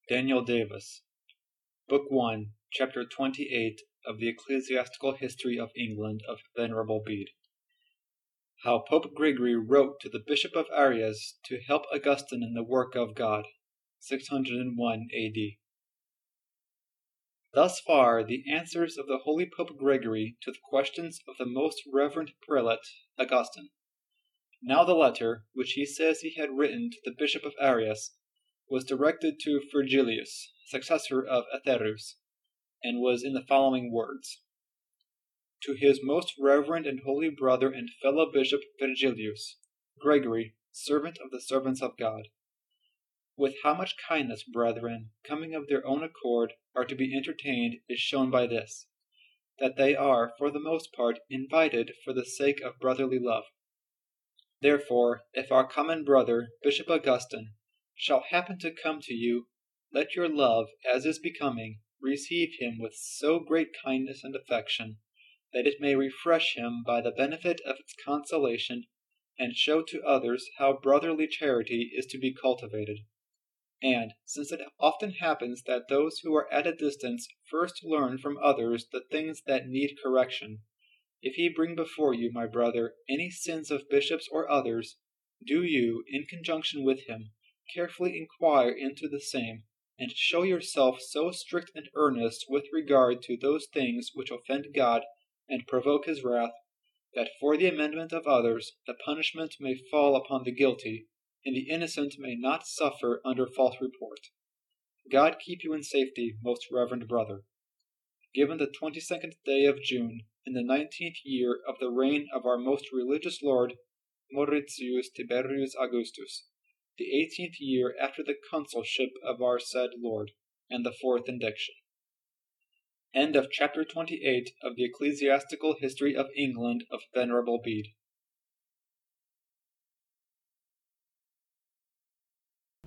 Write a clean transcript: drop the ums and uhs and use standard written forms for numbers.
Daniel Davis, Book 1, Chapter 28 of the Ecclesiastical History of England of Venerable Bede. How Pope Gregory wrote to the Bishop of Arias to help Augustine in the work of God, 601 A.D. Thus far the answers of the holy Pope Gregory to the questions of the most reverend prelate, Augustine. Now the letter, which he says he had written to the Bishop of Arias, was directed to Virgilius, successor of Aetherius, and was in the following words: To his most reverend and holy brother and fellow bishop Virgilius, Gregory, servant of the servants of God. With how much kindness brethren, coming of their own accord, are to be entertained is shown by this, that they are, for the most part, invited for the sake of brotherly love. Therefore, if our common brother, Bishop Augustine, shall happen to come to you, let your love, as is becoming, receive him with so great kindness and affection, that it may refresh him by the benefit of its consolation, and show to others how brotherly charity is to be cultivated. And, since it often happens that those who are at a distance first learn from others the things that need correction, if he bring before you, my brother, any sins of bishops or others, do you, in conjunction with him, carefully inquire into the same, and show yourself so strict and earnest with regard to those things which offend God and provoke his wrath, that for the amendment of others the punishment may fall upon the guilty, and the innocent may not suffer under false report. God keep you in safety, most reverend brother. Given the 22nd day of June, in the 19th year of the reign of our most religious lord, Mauritius Tiberius Augustus, the 18th year after the consulship of our said Lord, and the 4th indiction. End of Chapter 28 of the Ecclesiastical History of England of Venerable Bede.